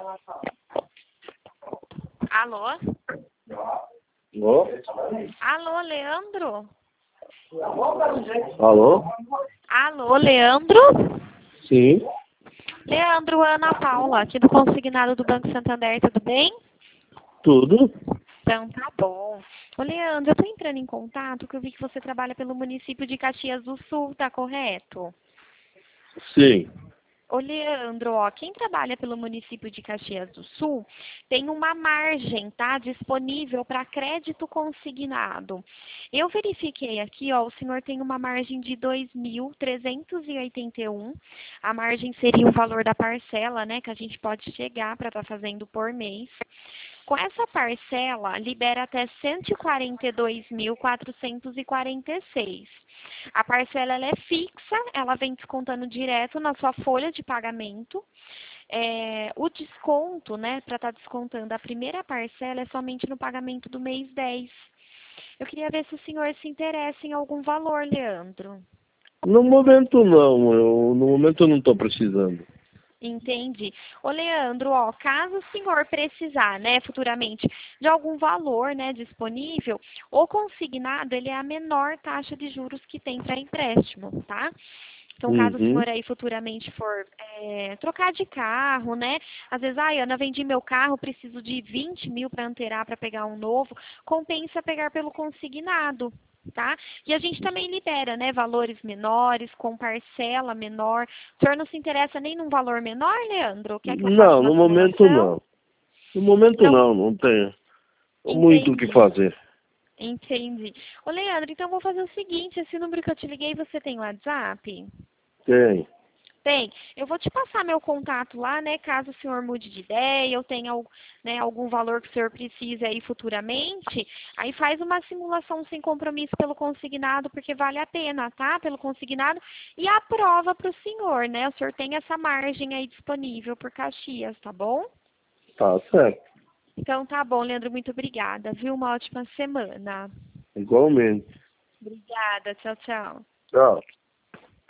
Alô? Alô? Alô, Leandro? Alô? Alô, Leandro? Sim. Leandro, Ana Paula, aqui do Consignado do Banco Santander, tudo bem? Tudo? Então, tá bom. Ô, Leandro, eu tô entrando em contato porque eu vi que você trabalha pelo município de Caxias do Sul, tá correto? Sim. Ô, Leandro, ó, quem trabalha pelo município de Caxias do Sul tem uma margem, tá, disponível para crédito consignado. Eu verifiquei aqui, ó, o senhor tem uma margem de 2.381. A margem seria o valor da parcela, né, que a gente pode chegar para estar fazendo por mês. Com essa parcela, libera até 142.446. A parcela ela é fixa, ela vem descontando direto na sua folha de pagamento. O desconto, né, para estar descontando a primeira parcela é somente no pagamento do mês 10. Eu queria ver se o senhor se interessa em algum valor, Leandro. No momento não, no momento eu não estou precisando. Entendi. Ô, Leandro, ó, caso o senhor precisar, né, futuramente, de algum valor, né, disponível, o consignado, ele é a menor taxa de juros que tem para empréstimo, tá? Então, caso o Uhum. senhor aí futuramente for trocar de carro, né? Às vezes, Ana, vendi meu carro, preciso de 20 mil para anteirar para pegar um novo, compensa pegar pelo consignado, tá? E a gente também libera, né, valores menores, com parcela menor. O senhor não se interessa nem num valor menor, Leandro? Quer que eu faça Não, uma no momento simulação? não. No momento Então, não tenho muito o que entendi. fazer. Entendi. Ô, Leandro, então eu vou fazer o seguinte, esse número que eu te liguei, você tem WhatsApp? Tem. Tem. Eu vou te passar meu contato lá, né? Caso o senhor mude de ideia ou tenha, né, algum valor que o senhor precise aí futuramente, aí faz uma simulação sem compromisso pelo consignado, porque vale a pena, tá? Pelo consignado. E aprova para o senhor, né? O senhor tem essa margem aí disponível por Caxias, tá bom? Tá certo. Então tá bom, Leandro. Muito obrigada, viu? Uma ótima semana. Igualmente. Obrigada. Tchau, tchau. Tchau.